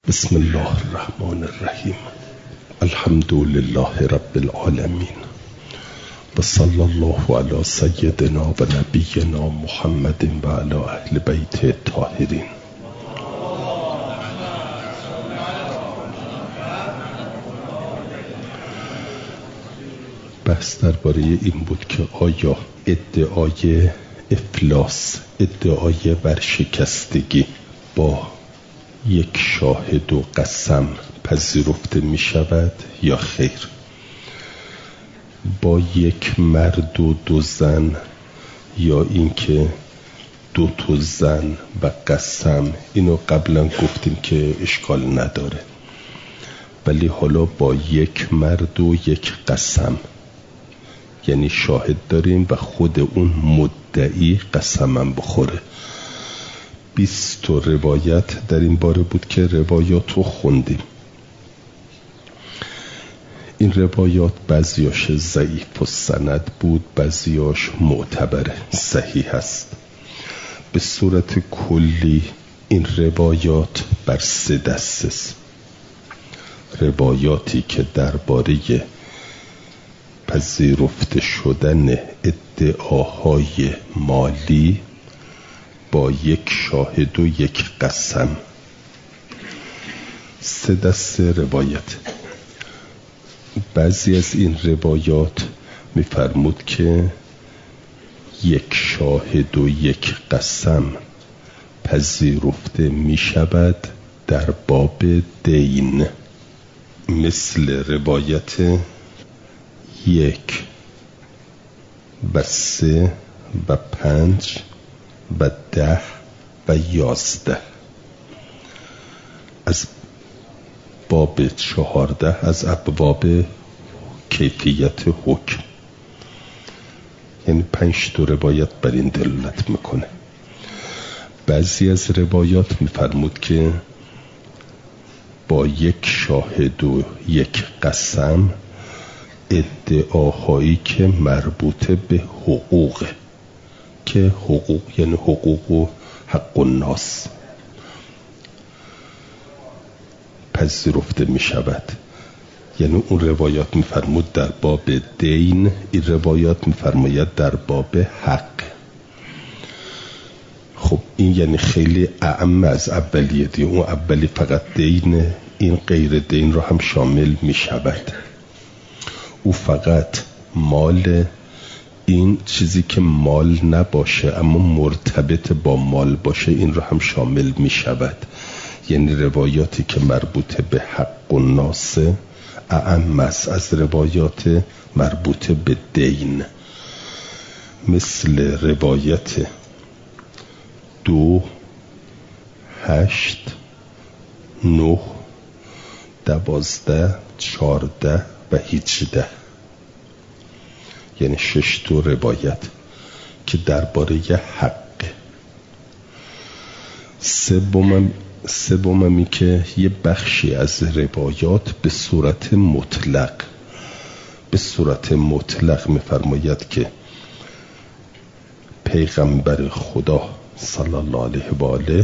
بسم الله الرحمن الرحیم. الحمد لله رب العالمین و صلی الله علی سیدنا و نبینا محمد و علی اهل بیت الطاهرین. بحث درباره این بود که آیا ادعای افلاس، ادعای ورشکستگی با یک شاهد و قسم پذیرفته می شود یا خیر؟ با یک مرد و دو زن، یا اینکه دو تا زن و قسم؟ اینو قبلا گفتیم که اشکال نداره، ولی حالا با یک مرد و یک قسم، یعنی شاهد داریم و خود اون مدعی قسمم بخوره. 20 روایت در این باره بود که روایات رو خوندیم. این روایات بعضیاش ضعیف و سند بود، بعضیاش معتبره، صحیح است. به صورت کلی این روایات بر 3 دسته است. روایاتی که درباره پذیرفته شدن ادعاهای مالی با یک شاهد و یک قسم، 3 دسته روایت. بعضی از این روایات می‌فرمود که یک شاهد و یک قسم پذیرفته می‌شود در باب دین، مثل روایت 1 و 3 و 5 و 10 و 11. از باب 14 از ابواب کیفیت حکم، یعنی 5 روایت بر این دلالت میکنه. بعضی از روایات میفرمود که با یک شاهد و یک قسم ادعاهایی که مربوطه به حقوق، که حقوق یعنی حقوق و حق الناس، پذیرفته می شود. یعنی اون روایات می فرمود در باب دین، این روایات می فرماید در باب حق. خب این یعنی خیلی اعم از اولیه دی. اون اولی فقط دین، این غیر دین رو هم شامل می شود. او فقط مال، این چیزی که مال نباشه اما مرتبط با مال باشه، این رو هم شامل می شود. یعنی روایاتی که مربوط به حق الناس اعم است از روایات مربوط به دین، مثل روایت 2 8 9 12 14 و 18. یعنی 6 روایت که درباره حق. سومی که یه بخشی از روایات به صورت مطلق می‌فرماید که پیغمبر خدا صلی الله علیه و آله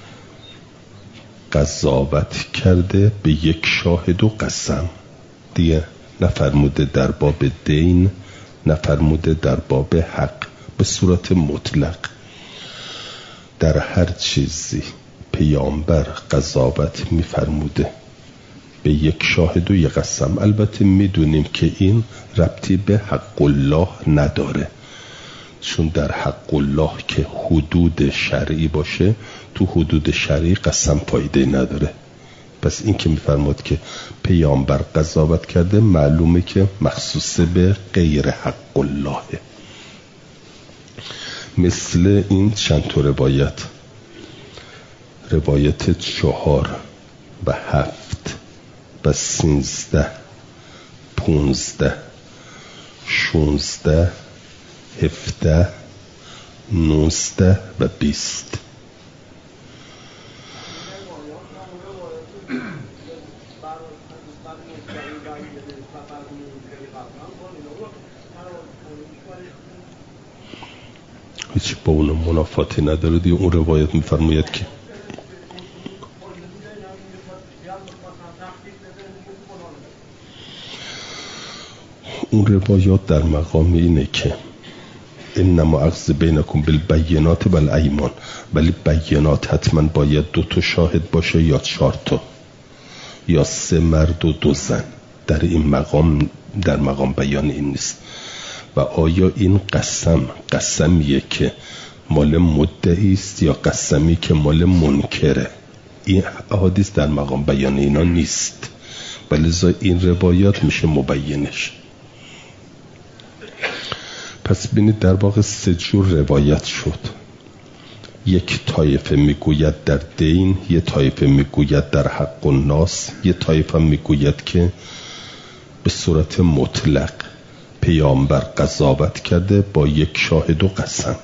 قضاوت کرده به یک شاهد و قسم. دیگه نفرموده در باب دین، نفرموده در باب حق. به صورت مطلق در هر چیزی پیامبر قضاوت می‌فرموده به یک شاهد و یک قسم. البته میدونیم که این ربطی به حق الله نداره، چون در حق الله که حدود شرعی باشه، تو حدود شرعی قسم فایده نداره. پس این که می‌فرماد که پیامبر قضاوت کرده، معلومه که مخصوص به غیر حق الله. مثل این چند تا روایت 4 و 7 و 13 15 16 17 19 و 20. هیچ با اون منافاتی نداره دیگه. اون روایت میفرماید که اون روایات در مقام اینه که انما اخذ بینکم بالبینات والایمان، ولی بینات حتما باید 2 شاهد باشه یا 4 یا 3 مرد و 2 زن. در این مقام، در مقام بیان این نیست. و آیا این قسمیه که مال مدعی است یا قسمی که مال منکره؟ این احادیث در مقام بیان اینا نیست، ولی این روایات میشه مبینش. پس ببینید در واقع 3 جور روایت شد. یک طایفه میگوید در دین، یک طایفه میگوید در حق الناس، یک طایفه میگوید که به صورت مطلق پیامبر قضاوت کرده با 1 شاهد و قسم.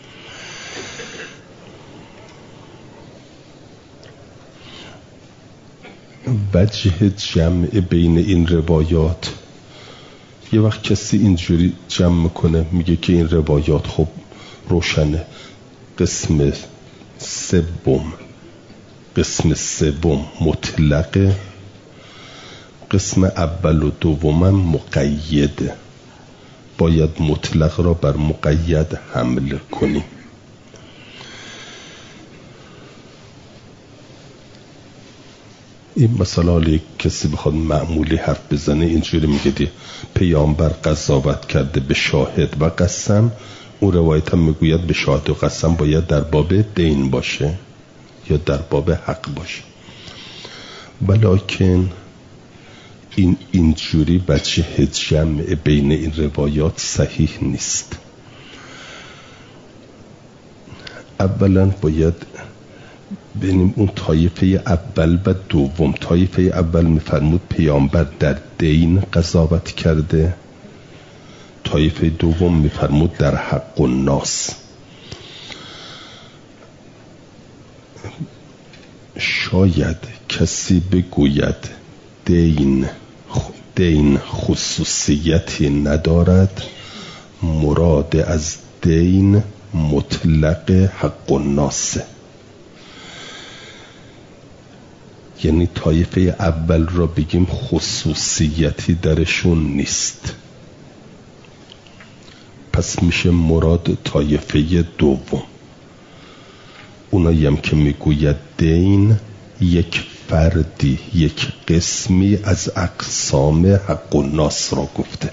وجه جمع بین این روایات، یه وقت کسی اینجوری جمع میکنه میگه که این روایات خب روشنه، قسم سوم مطلقه، قسم اول و دوم مقیده، باید مطلق را بر مقید حمل کنیم. این مثلا کسی بخواد معمولی حرف بزنه اینجوری میگه دی پیامبر قضاوت کرده به شاهد و قسم، اون روایت هم میگوید به شاهد و قسم باید در باب دین باشه یا در باب حق باشه. ولیکن اینجوری وجه جمع بین این روایات صحیح نیست. اولا باید ببینیم اون طایفه اول و دوم. طایفه اول میفرمود پیامبر در دین قضاوت کرده، طایفه دوم میفرمود در حق الناس. شاید کسی بگوید دین خصوصیتی ندارد، مراد از دین مطلق حق الناس، یعنی طایفه اول را بگیم خصوصیتی درشون نیست، پس میشه مراد طایفه دوم. اونایی هم که میگوید دین یک فردی، یک قسمی از اقسام حق الناس را گفته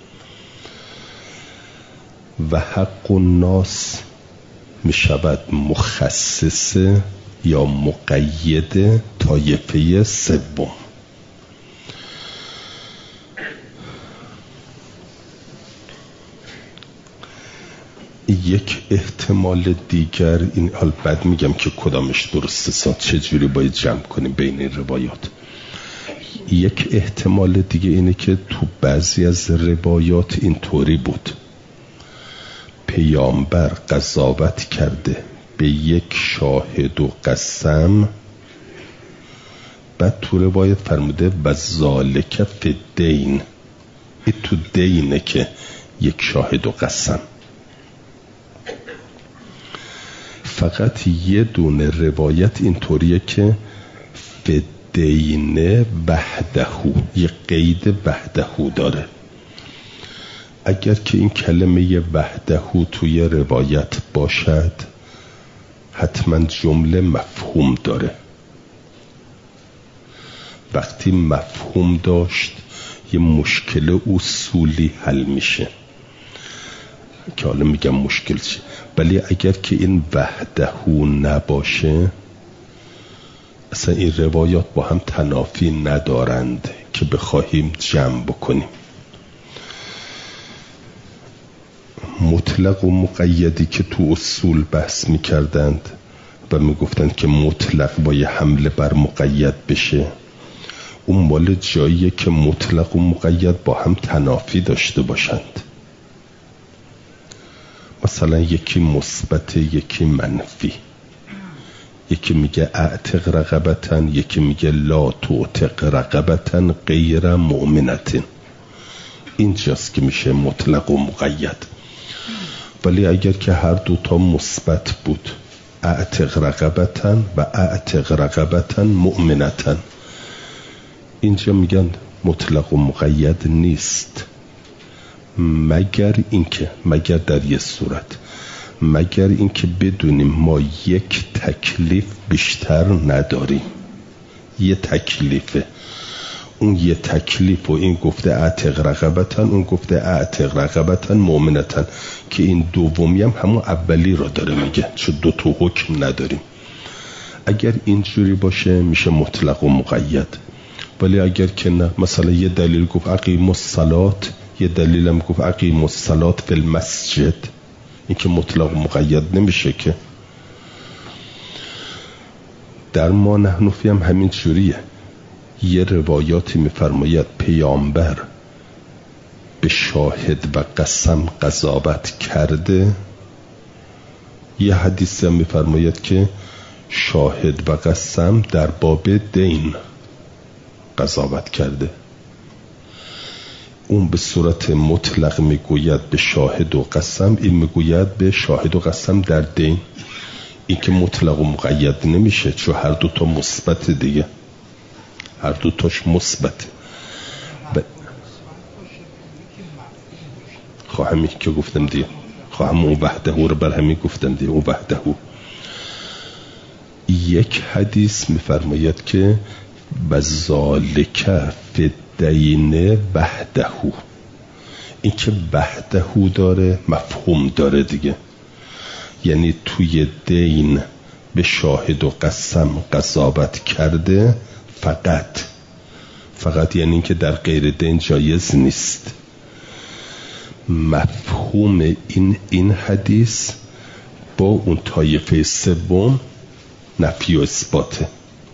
و حق الناس میشود مخصص یا مقید طایفه سوم. یک احتمال دیگر این، حال بعد میگم که کدامش درسته، چجوری باید جمع کنیم بین این روایات. یک احتمال دیگه اینه که تو بعضی از روایات اینطوری بود پیامبر قضاوت کرده به 1 شاهد و قسم، بعد تو روایت فرموده و ذالک فی الدین، این تو دینه که 1 شاهد و قسم. فقط یه دونه روایت اینطوریه که فی الدین وحده، یه قید وحده داره. اگر که این کلمه وحده توی روایت باشد حتما جمله مفهوم داره. وقتی مفهوم داشت یه مشکل اصولی حل میشه که حالا میگم مشکل چیه. ولی اگر که این وحده نباشه اصلا این روایات با هم تنافی ندارند که بخواهیم جمع بکنیم. مطلق و مقیدی که تو اصول بحث میکردند و میگفتند که مطلق با یه حمله بر مقید بشه، اون مال جاییه که مطلق و مقید با هم تنافی داشته باشند. مثلا یکی مثبت یکی منفی، یکی میگه اعتق رقبتن، یکی میگه لا تعتق رقبتن غیر مؤمنتن. اینجاست که میشه مطلق و مقید. ولی اگر که هر دوتا مثبت بود، اعتق رقبتن و اعتق رقبتن مؤمنتن، اینجا میگن مطلق و مقید نیست، مگر در یه صورت، مگر اینکه بدونیم ما یک تکلیف بیشتر نداریم. یه تکلیفه، اون یه تکلیف و این گفته اعتق رقبتن، اون گفته اعتق رقبتن مؤمنتن، که این دومی هم همون اولی را داره میگه، چون دو تا حکم نداریم. اگر اینجوری باشه میشه مطلق و مقید. ولی اگر که نه، مثلا یه دلیل گفت اقیموا الصلاة، یه دلیل هم گفت اقیموا الصلاة فی المسجد، این که مطلق و مقید نمیشه که. در ما نحن فی هم همین جوریه. یه روایاتی میفرماید پیامبر به شاهد و قسم قضاوت کرده، یه حدیث هم میفرماید که شاهد و قسم در باب دین قضاوت کرده. اون به صورت مطلق میگوید به شاهد و قسم، این میگوید به شاهد و قسم در دین. این که مطلق و مقید نمیشه، چون هر دوتا مثبت دیگه، هر دوتاش مثبت. همین که گفتم دیگه، همون وحده رو بر همین گفتم دیگه، اون وحده. یک حدیث میفرماید که بذالک فی الدین وحده، این که وحده داره مفهوم داره دیگه، یعنی توی دین به شاهد و قسم قضاوت کرده، فقط یعنی این که در غیر دین جایز نیست. مفهوم این حدیث با اون طایفه سوم نفی و اثباته.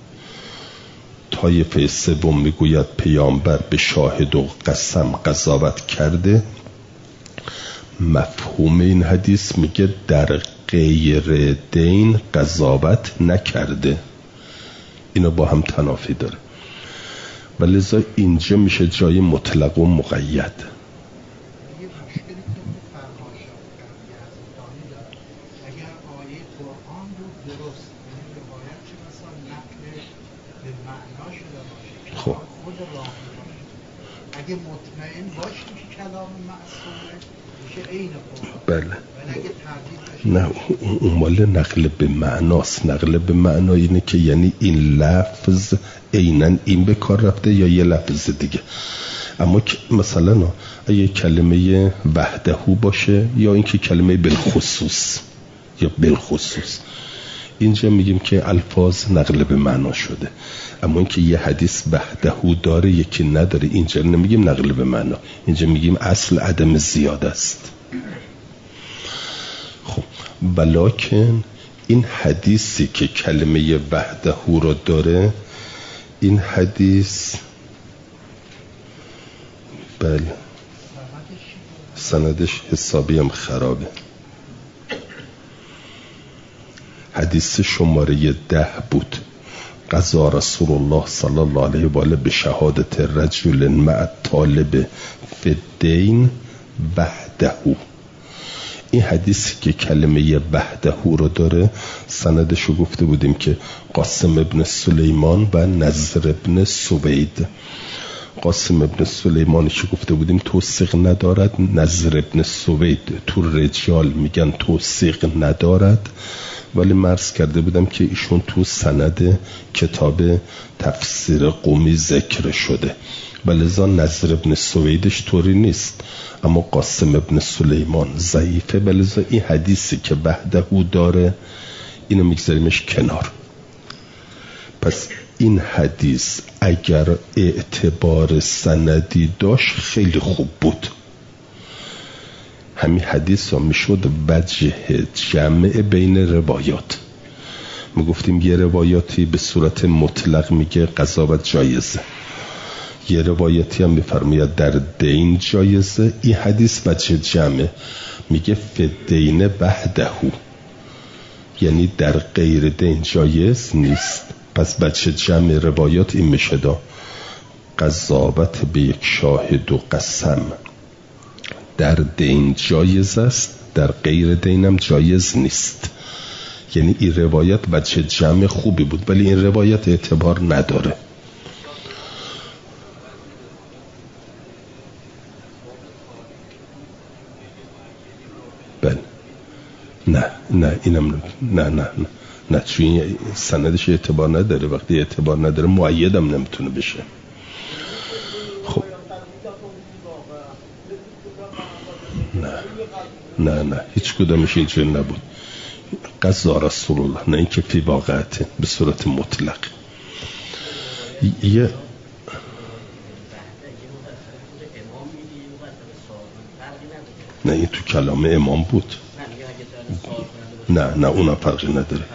طایفه سوم میگوید پیامبر به شاهد و قسم قضاوت کرده، مفهوم این حدیث میگه در غیر دین قضاوت نکرده. اینا با هم تنافی داره، ولذا اینجا میشه جای مطلق و مقید. خب اگه مطمئن باشیم که کلام معصومه میشه عین قرآن. بله. نه اون مال نقل به معناست. نقل به معنا اینه که یعنی این لفظ عیناً این به کار رفته یا یه لفظ دیگه. اما مثلا اگه کلمه وحده باشه یا اینکه کلمه بالخصوص یا بالخصوص، اینجا میگیم که الفاظ نقل به معنا شده. اما اینکه یه حدیث وحده داره یکی نداره، اینجا نمیگیم نقل به معنا، اینجا میگیم اصل عدم زیاده است. خب ولکن این حدیثی که کلمه وحده رو داره، این حدیث بله سندش حسابی هم خرابه. حدیث شماره 10 بود. قضا رسول الله صلی الله علیه و آله به شهادت رجل مع طالب فی الدین وحده. این حدیثی که کلمه وحده رو داره، سندشو گفته بودیم که قاسم ابن سلیمان و نضر ابن سوید. قاسم ابن سلیمانی که گفته بودیم توثیق ندارد، نضر ابن سوید تو رجال میگن توثیق ندارد، ولی مرز کرده بودم که ایشون تو سند کتاب تفسیر قومی ذکر شده، ولذا نضر ابن سویدش طوری نیست، اما قاسم ابن سلیمان ضعیفه، ولذا این حدیثی که وحده داره اینو میگذاریمش کنار. پس این حدیث اگر اعتبار سندی داشت خیلی خوب بود. همین حدیث ها میشد وجه جمع بین روایات. ما گفتیم یه روایاتی به صورت مطلق میگه قضاوت جایزه، یه روایتی هم میفرماید در دین جایزه. این حدیث وجه جمع میگه فدین وحده، یعنی در غیر دین جایز نیست. پس وجه جمع روایات این میشه دا قضاوت به یک شاهد و قسم در دین جایز است، در غیر دینم جایز نیست. یعنی این روایت وجه جمع خوبی بود، ولی این روایت اعتبار نداره. نه اینم نه چون سندش اعتبار نداره. وقتی اعتبار نداره مؤیدم نمیتونه بشه. خب نه هیچ کدامش اینجوری نبود. قضا رسول الله، نه اینکه فی واقعته به صورت مطلق. یه نه این تو کلام امام بود. نه اونم فرقی نداره.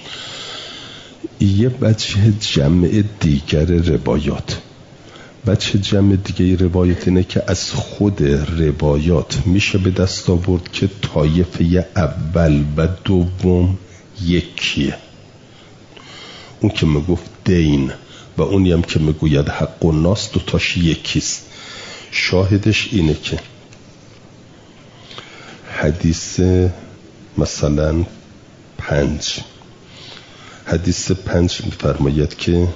یه بچه جمع دیگر روایات، بچه جمع دیگه روایات اینه که از خود روایات میشه به دست آورد که طایفه اول و دوم یکیه. اون که میگفت دین و اونی هم که میگوید حق و ناس دوتاش یکیست. شاهدش اینه که حدیث مثلا 5 میفرماید که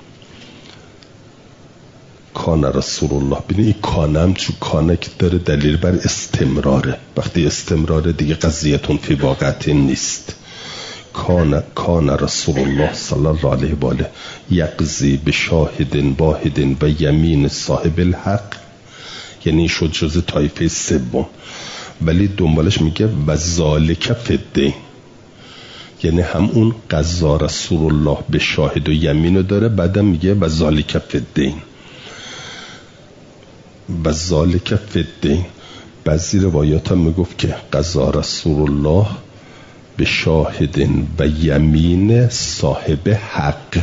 کان رسول الله. ببین این کانم چون کانه که داره دلیل بر استمراره. وقتی استمراره دیگه قضیتون فی واقعت نیست. کان رسول الله صلی الله علیه و آله یقضی به شاهد واحد و یمین صاحب الحق، یعنی شد جز طایفه سوم. ولی دنبالش میگه و ذالک فی الدین، یعنی هم اون قضا رسول الله به شاهد و یمینو داره، بعدم میگه و ذالک فی الدین. و ذالک فی الدین بعضی روایات هم میگفت که قضا رسول الله به شاهد و یمین صاحب حق.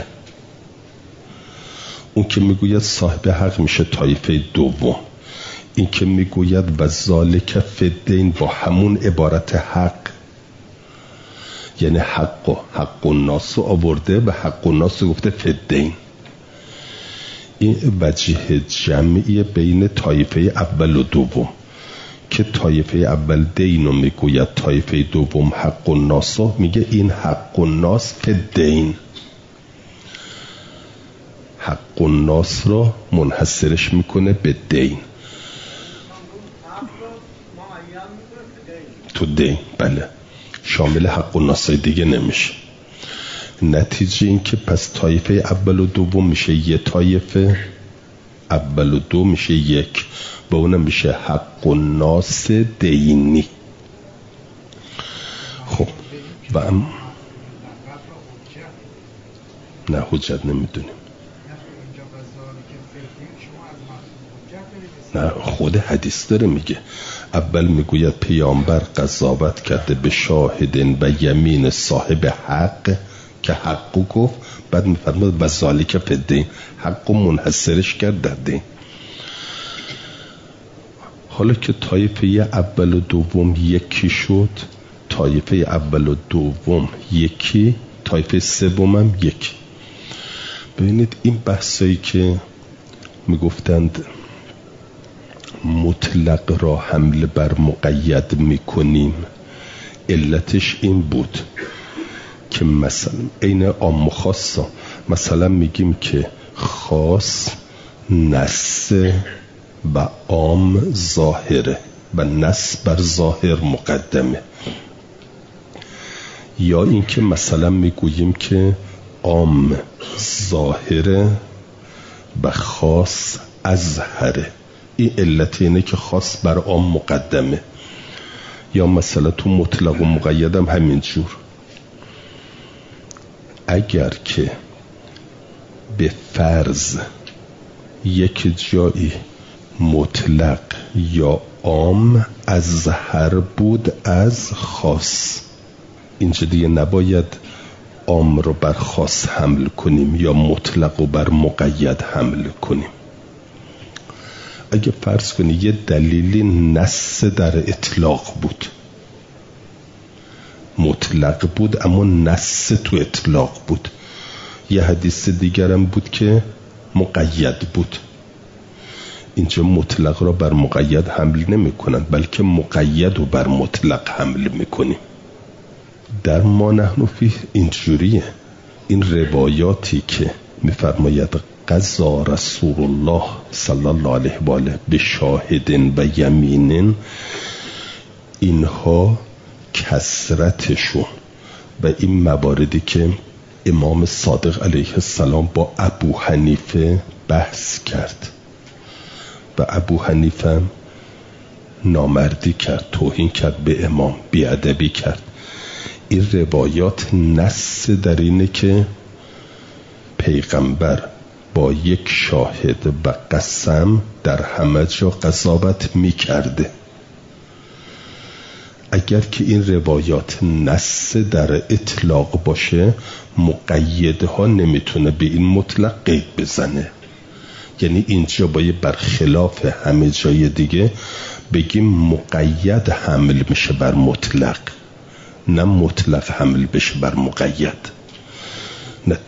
اون که میگوید صاحب حق میشه طایفه دوم. این که میگوید و ذالک فی الدین با همون عبارت حق، یعنی حق و ناس آورده و حق و ناس گفته فی الدین. این وجه جمعی بین طایفه اول و دوم که طایفه اول دینو میگوید، طایفه دوم حق و ناسو میگه این حق و ناس فی الدین. حق و ناس رو منحصرش میکنه به دین. تو دین بله، شامل حق و ناسای دیگه نمیشه. نتیجه این که پس طایفه اول و دوم میشه یه طایفه، اول و دو میشه یک، با اونم میشه حق و ناس دینی. خب و نه حجت نمیدونیم. نه خود حدیث داره میگه. اول میگوید پیامبر قضاوت کرده به شاهد و یمین صاحب حق که حقو گفت، بعد میفرماد و ذالک فی الدین، حقو منحصرش کرد در دین. حالا که طایفه اول و دوم یکی شد، طایفه اول و دوم یکی، طایفه سوم هم یکی. ببینید این بحثایی که میگفتند مطلق را حمل بر مقید میکنیم، علتش این بود که مثلا این عام و خاصا، مثلا میگیم که خاص نص و عام ظاهره و نص بر ظاهر مقدمه، یا اینکه مثلا میگوییم که عام ظاهره و خاص ازهره. این علت اینه که خاص بر عام مقدمه. یا مثلا تو مطلق و مقید هم همینجور. اگر که به فرض یک جایی مطلق یا عام ازهر بود از خاص، اینجا دیگه نباید عام رو بر خاص حمل کنیم یا مطلق رو بر مقید حمل کنیم. اگه فرض کنی یه دلیلی نص در اطلاق بود، مطلق بود اما نص تو اطلاق بود، یه حدیث دیگرم بود که مقید بود، اینجا مطلق را بر مقید حمل نمی کنن بلکه مقید رو بر مطلق حمل میکنیم. در ما نحن فیه اینجوریه. این روایاتی که میفرماید قضا رسول الله صلی الله علیه و آله به شاهد و یمین، اینها کثرتشون و این مواردی که امام صادق علیه السلام با ابو حنیفه بحث کرد و ابو حنیفه نامردی کرد، توهین کرد به امام، بیادبی کرد. این روایات نص در اینه که پیغمبر با یک شاهد و قسم در همه جا قضاوت می کرده. اگر که این روایات نص در اطلاق باشه، مقیدها نمیتونه به این مطلق قید بزنه. یعنی اینجا باید برخلاف همه جای دیگه بگیم مقید حمل میشه بر مطلق، نه مطلق حمل بشه بر مقید. نه.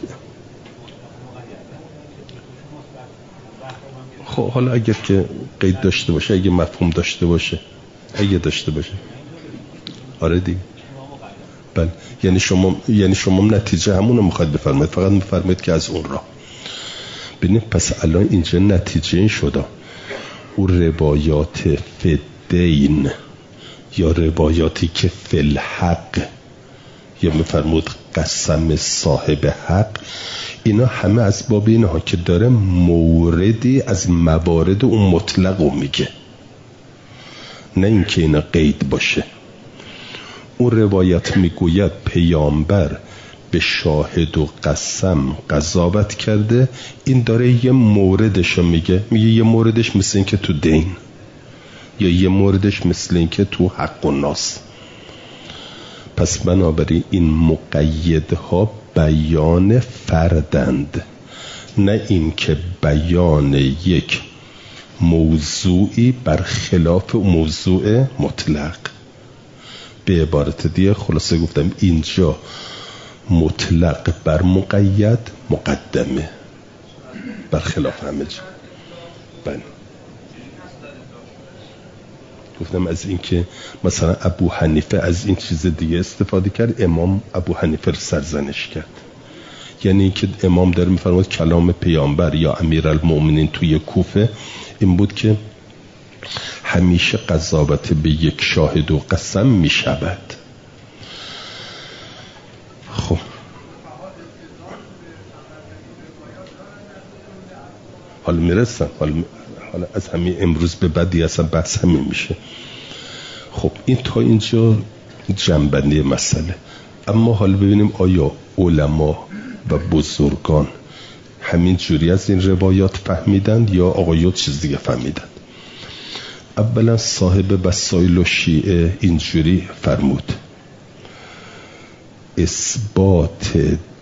خب حالا اگر که قید داشته باشه، اگه مفهوم داشته باشه، اگه داشته باشه، آره دیگه. بله، یعنی شما نتیجه همونو میخواید بفرمایید، فقط میفرمایید که از اون راه ببینید. پس الان اینجا نتیجه این شده، اون روایات فدین یا روایاتی که فالحق یا میفرمود قسم صاحب حق، اینا همه از باب اینها که داره موردی از موارد اون مطلق میگه، نه اینکه اینا قید باشه. اون روایت میگوید پیامبر به شاهد و قسم قضاوت کرده، این داره یه موردشو میگه یه موردش مثل این که تو دین، یا یه موردش مثل این که تو حق و ناس. پس بنابراین این مقیدها بیان فردند، نه این که بیان یک موضوعی برخلاف موضوع مطلق. به عبارت دیگه خلاصه گفتم اینجا مطلق بر مقید مقدمه برخلاف همه جا. بله گفتم از این که مثلا ابو حنیفه از این چیز دیگه استفاده کرد، امام ابو حنیفه رو سرزنش کرد. یعنی این که امام داره میفرماید کلام پیامبر یا امیرالمؤمنین توی کوفه این بود که همیشه قضاوت به یک شاهد و قسم می شود. خب حالا میرسم، حالا از همین امروز به بعدی اصلا بحث همین میشه. خب این تا اینجا جنبندی مسئله. اما حالا ببینیم آیا علما و بزرگان همین جوری از این روایات فهمیدند یا آقایون چیز دیگه فهمیدند؟ اولا صاحب وسائل و شیعه اینجوری فرمود: اثبات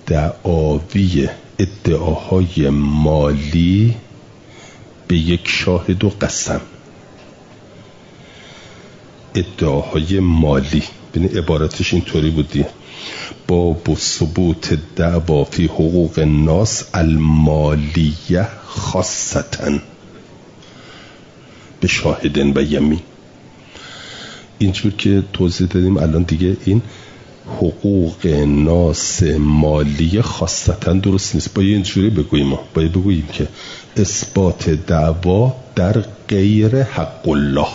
ادعاهای مالی به یک شاهد و قسم. ادعاهای مالی، ببین عبارتش اینطوری بودی: باب ثبوت دعوا فی حقوق الناس المالیه خاصتاً به شاهدن و یمین. اینجور که توضیح دادیم الان دیگه این حقوق ناس مالی خاصتا درست نیست. باید اینجوری بگوییم، باید بگوییم که اثبات دعوا در غیر حق الله،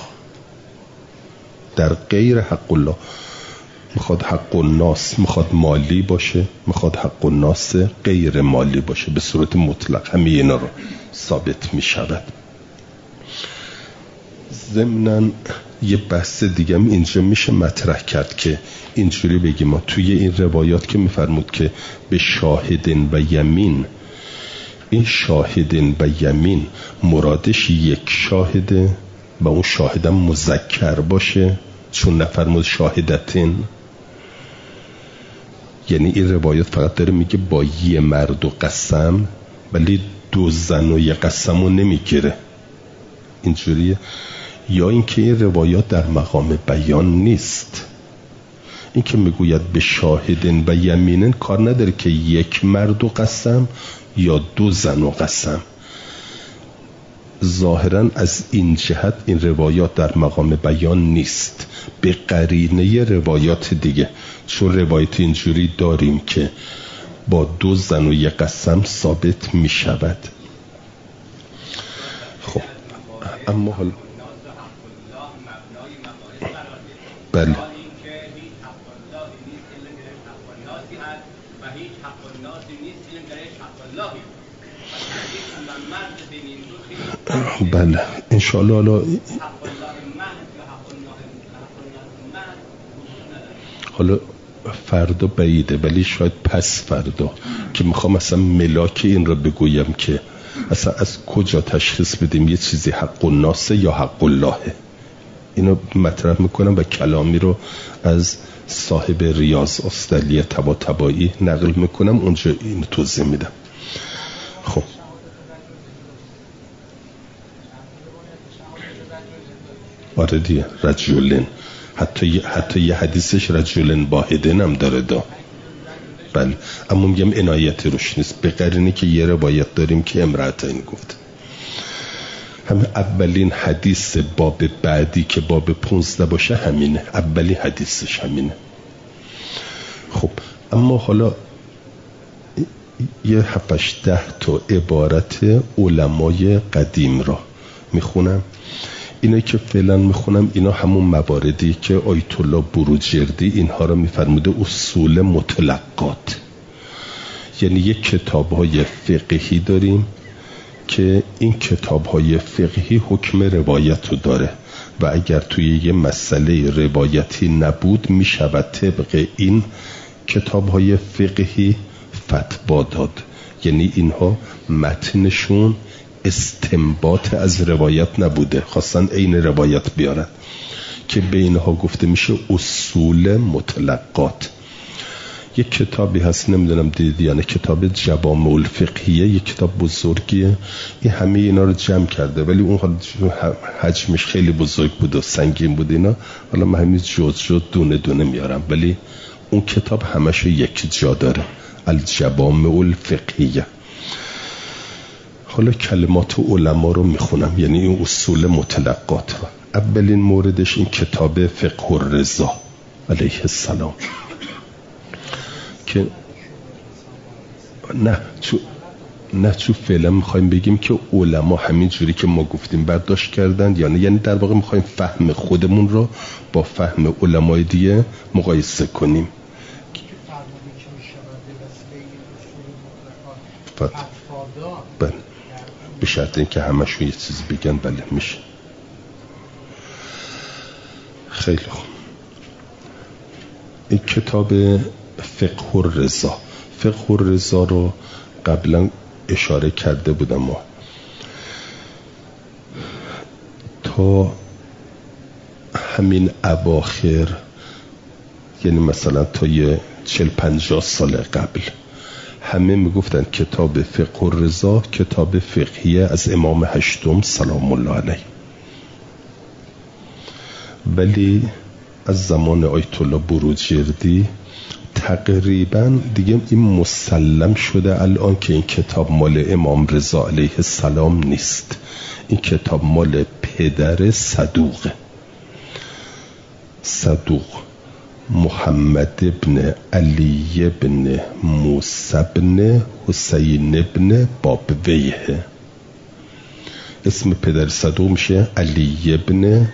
در غیر حق الله. میخواد حق الناس میخواد مالی باشه، میخواد حق الناس غیر مالی باشه، به صورت مطلق همه اینا رو ثابت میشود. ضمناً یه بحث دیگه هم اینجا میشه مطرح کرد که اینجوری بگیم ما توی این روایات که میفرمود که به شاهدن و یمین، این شاهدن و یمین مرادش یک شاهده و اون شاهدم مذکر باشه، چون نفرمود شاهدتن. یعنی این روایات فقط داره میگه با یه مرد و قسم، ولی دو زن و یه قسم رو نمیگیره. اینجوریه. یا اینکه این روایات در مقام بیان نیست. این که میگوید به شاهدن و یمینن کار نداره که یک مرد و قسم یا دو زن و قسم. ظاهرا از این جهت این روایات در مقام بیان نیست، به قرینه روایات دیگه. چون روایت اینجوری داریم که با دو زن و یک قسم ثابت می شود. خب اما حالا بله بله انشاءالله. حالا فردا بعیده ولی شاید پس فردا که میخوام اصلا ملاک این رو بگویم که اصلا از کجا تشخیص بدیم یه چیزی حق الناس یا حق اللهه. اینو مطرح میکنم و کلامی رو از صاحب ریاض استدلی طباطبایی نقل میکنم، اونجا اینو توضیح میدم. خب آره دیگه رجلن، حتی یه حدیثش رجلن واحدن هم داره دا. بله اما میگم عنایتی روش نیست، به قرینه که یه روایت داریم که امرأتین گفت. همه اولین حدیث باب بعدی که باب 15 باشه همینه، اولی حدیثش همینه. خب اما حالا یه 7-8 تا عبارت علمای قدیم را میخونم. اینا که فعلا میخونم اینا همون مواردی که آیت الله بروجردی اینها را میفرموده اصول مطلقات. یعنی یک کتاب‌های فقهی داریم که این کتاب‌های فقهی حکم روایت رو داره و اگر توی یه مسئله روایتی نبود میشود طبق این کتاب‌های فقهی فتوا داد. یعنی اینها متنشون استنباط از روایت نبوده، خواستن عین روایت بیارن که به اینها گفته میشه اصول مطلقات. یک کتابی هست نمیدونم دیدی یعنی کتاب جوامع الفقهیه، یک کتاب بزرگیه، این همه اینا رو جمع کرده ولی اون حجمش خیلی بزرگ بود و سنگین بود اینا، حالا من همین جز دونه دونه میارم ولی اون کتاب همشو یک جا داره، الجوامع الفقهیه. حالا کلمات علما رو میخونم، یعنی این اصول مطلقات. اولین موردش این کتاب فقه الرضا علیه السلام که نه چون فعلا میخوایم بگیم که علما همین جوری که ما گفتیم برداشت کردن، یعنی در واقع میخوایم فهم خودمون رو با فهم علمای دیگه مقایسه کنیم. بله به شرط این که همشون یه چیز بگن. بله میشه. خیلی خوب. این کتاب فقه الرضا، فقه الرضا رو قبلا اشاره کرده بودم ما. تا همین اواخر یعنی مثلا تا یه 40-50 سال قبل همه میگفتن کتاب فقه الرضا کتاب فقهیه از امام هشتم سلام الله علیه، ولی از زمان آیت الله بروجردی تقریبا دیگه این مسلم شده الان که این کتاب مال امام رضا علیه السلام نیست، این کتاب مال پدر صدوق محمد ابن علی ابن موسی ابن حسین ابن بابویه. اسم پدر صدوق میشه علی ابن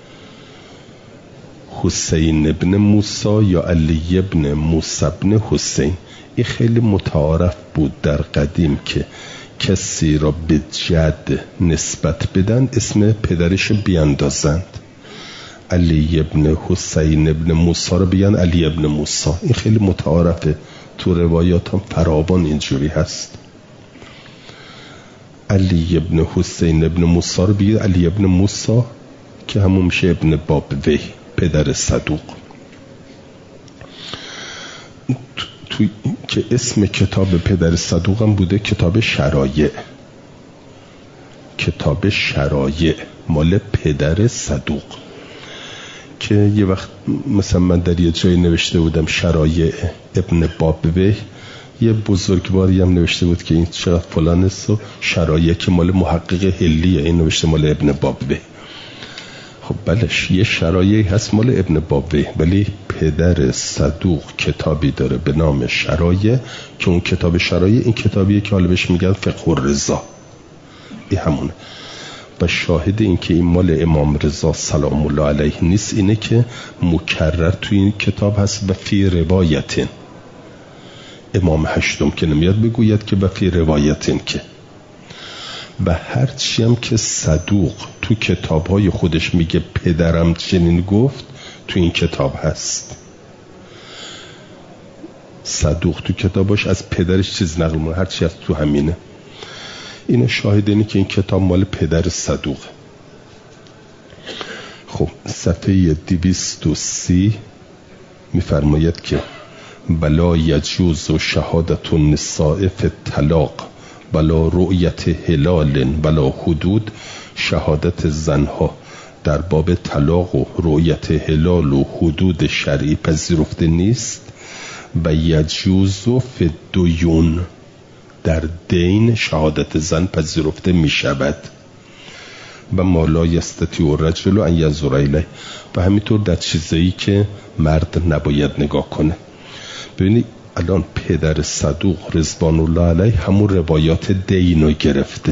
حسین ابن موسی یا علی ابن موسی ابن حسین. این خیلی متعارف بود در قدیم که کسی را به جد نسبت بدن اسم پدرش بیاندازند. علی ابن حسین ابن موسی رو بیان علی ابن موسی. این خیلی متعارفه، تو روایات هم فراوان اینجوری هست. علی ابن حسین ابن موسی رو بیان علی ابن موسی که همون میشه ابن بابوی پدر صدوق. تو که اسم کتاب پدر صدوق هم بوده کتاب شرایع مال پدر صدوق، که یه وقت مثلا من در یه جایی نوشته بودم شرایع ابن بابوی، یه بزرگواری هم نوشته بود که این چقدر فلان است و شرایع که مال محقق هلیه، این نوشته مال ابن بابوی. خب بلش یه شرایعی هست مال ابن بابوی، ولی پدر صدوق کتابی داره به نام شرایع که اون کتاب شرایع این کتابیه که حالا بهش میگن فقه الرضا. این همونه. و شاهد این که این مال امام رضا سلام الله علیه نیست اینه که مکرر توی این کتاب هست و فی روایتین. امام هشتم که نمیاد بگوید که و فی روایتین، که و هرچی هم که صدوق تو کتاب‌های خودش میگه پدرم چنین گفت تو این کتاب هست. صدوق تو کتابش از پدرش چیز نقل میکنه، هرچی از تو همینه. اینو شاهد اینه که این کتاب مال پدر صدوقه. خب صفحه 230 میفرماید که بلا یجوز شهادت النساء فی الطلاق بلا رؤیت هلال بلا حدود. شهادت زنها در باب طلاق و رؤیت هلال و حدود شرعی پذیرفته نیست. و یجوز فی الدیون، در دین شهادت زن پذیرفته می شود. و ما لا یستطیع الرجل ان ینظر الیه، و همینطور در چیزایی که مرد نباید نگاه کنه. ببینید الان پدر صدوق رضوان الله علیه همون روایات دین رو گرفته،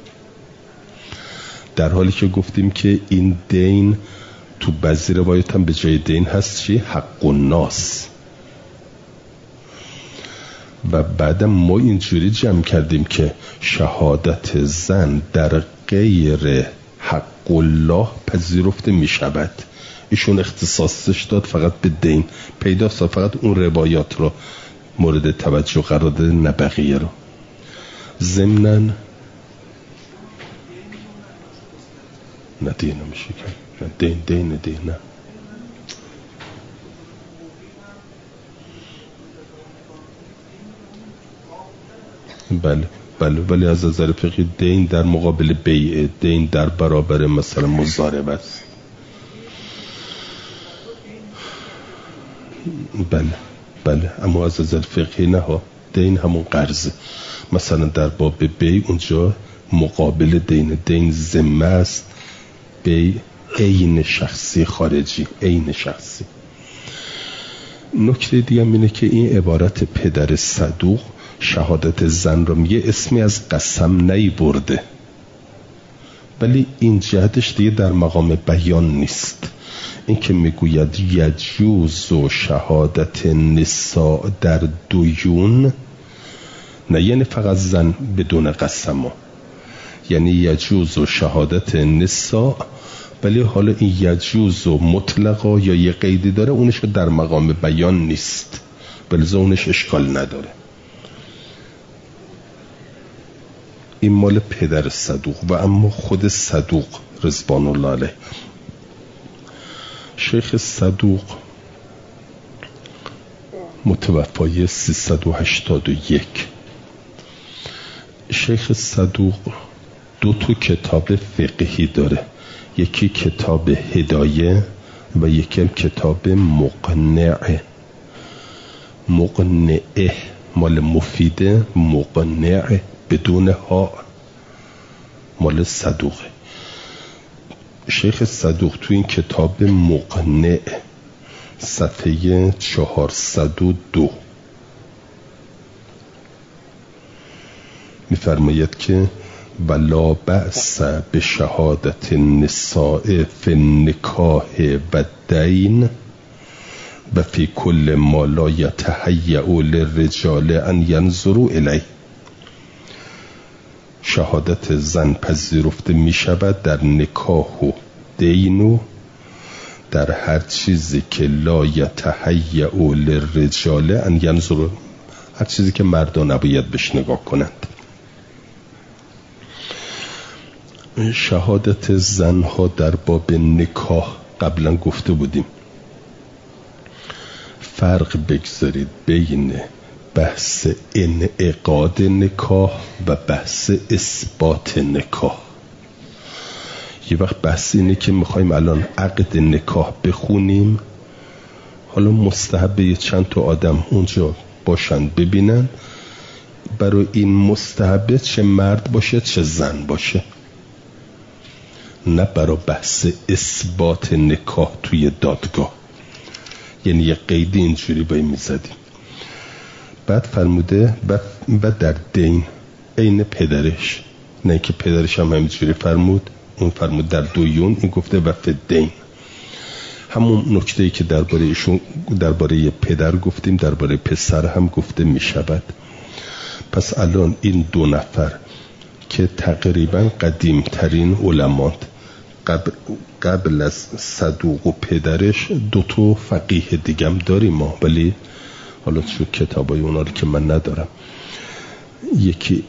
در حالی که گفتیم که این دین تو بعضی روایات هم به جای دین هست چی؟ حق الناس. و بعد ما اینجوری جمع کردیم که شهادت زن در غیر حق الله پذیرفته می شود. ایشون اختصاصش داد فقط به دین، پیدا سا فقط اون روایات رو مورد توجه قرار داده، نه بقیه رو. ضمناً نه دین نمیشه که دین نه. بله ولی از نظر فقهی دین در مقابل بیع، دین در برابر مثلا مضاربه است. بله اما از نظر فقهی نه ها، دین همون قرضه. مثلا در باب بیع اونجا مقابل دین ذمه است، بیع عین شخصی خارجی، عین شخصی. نکته دیگه اینه که این عبارت پدر صدوق شهادت زن رو میگه اسمی از قسم نیورده، ولی این جهتش دیگه در مقام بیان نیست. این که میگوید یجوز و شهادت نساء در دیون، نه یعنی فقط زن بدون قسم، یعنی یجوز و شهادت نساء، ولی حالا این یجوز و مطلقا یا یه قیدی داره، اونش در مقام بیان نیست، بلزا اونش اشکال نداره. این مال پدر صدوق. و اما خود صدوق رضوان الله علیه، شیخ صدوق متوفای 381. شیخ صدوق 2 کتاب فقهی داره، یکی کتاب هدایه و یکی کتاب مقنعه. مقنعه مال مفیده، مقنعه بدون ها مال صدوقه. شیخ صدوق تو این کتاب مقنع صفحه 402 میفرماید که ولا بأس به شهادت النساء فی النکاح و دین و فی کل ما لا یتهیأ للرجال ان ینظروا الیه. شهادت زن پذیرفته می شود در نکاح و دین و در هر چیزی که لا یتهیأ للرجال ان ینظروا، هر چیزی که مردان نباید بهش نگاه کنند. شهادت زنها در باب نکاح قبلا گفته بودیم، فرق بگذارید بین بحث انعقاد نکاح و بحث اثبات نکاح. یه وقت بحث اینه که میخوایم الان عقد نکاح بخونیم، حالا مستحبه چند تا آدم اونجا باشن ببینن، برای این مستحبه چه مرد باشه چه زن باشه، نه برای بحث اثبات نکاح توی دادگاه. یعنی یه قیدی اینجوری باید میزدیم. بعد فرموده و در دین عین پدرش، نه که پدرش هم همینجوری فرمود، اون فرمود در دیون، این گفته و فی دین. همون نکته‌ای که درباره ایشون درباره پدر گفتیم درباره پسر هم گفته می شود. پس الان این 2 نفر که تقریبا قدیمترین علمات قبل از صدوق و پدرش 2 فقیه دیگم داریم ما، ولی حالا چون کتابای اونا رو که من ندارم، یکی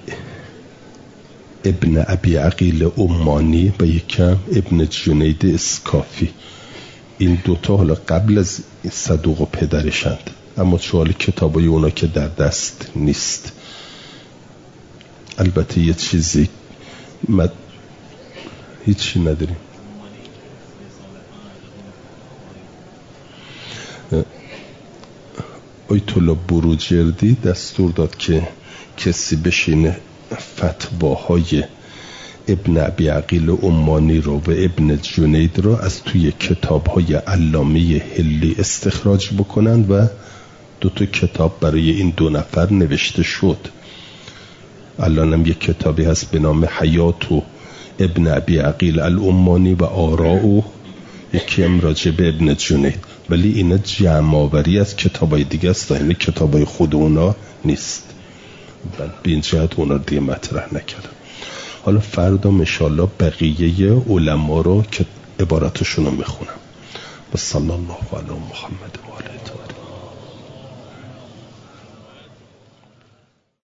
ابن ابی عقیل عمانی و یکم ابن جنید اسکافی. این 2 حالا قبل از صدوق و پدرشند، اما چون کتابای اونا که در دست نیست. البته یه چیزی هیچی نداریم. آیت الله بروجردی دستور داد که کسی بشینه فتواهای ابن ابی عقیل عمانی رو و ابن جنید رو از توی کتاب‌های علامه حلی استخراج بکنن و 2 کتاب برای این 2 نفر نوشته شد. الانم یک کتابی هست به نام حیات و ابن ابی عقیل العمانی و آراء، یکی هم راجع به ابن جنید، ولی اینا جمع‌آوری از کتابای دیگه است، یعنی کتابای خود اونا نیست. من به این جهت اونا دیگه مطرح نکردم. حالا فردا انشالله بقیه علما رو که عباراتشون رو میخونم. و صلی الله علی محمد و آله.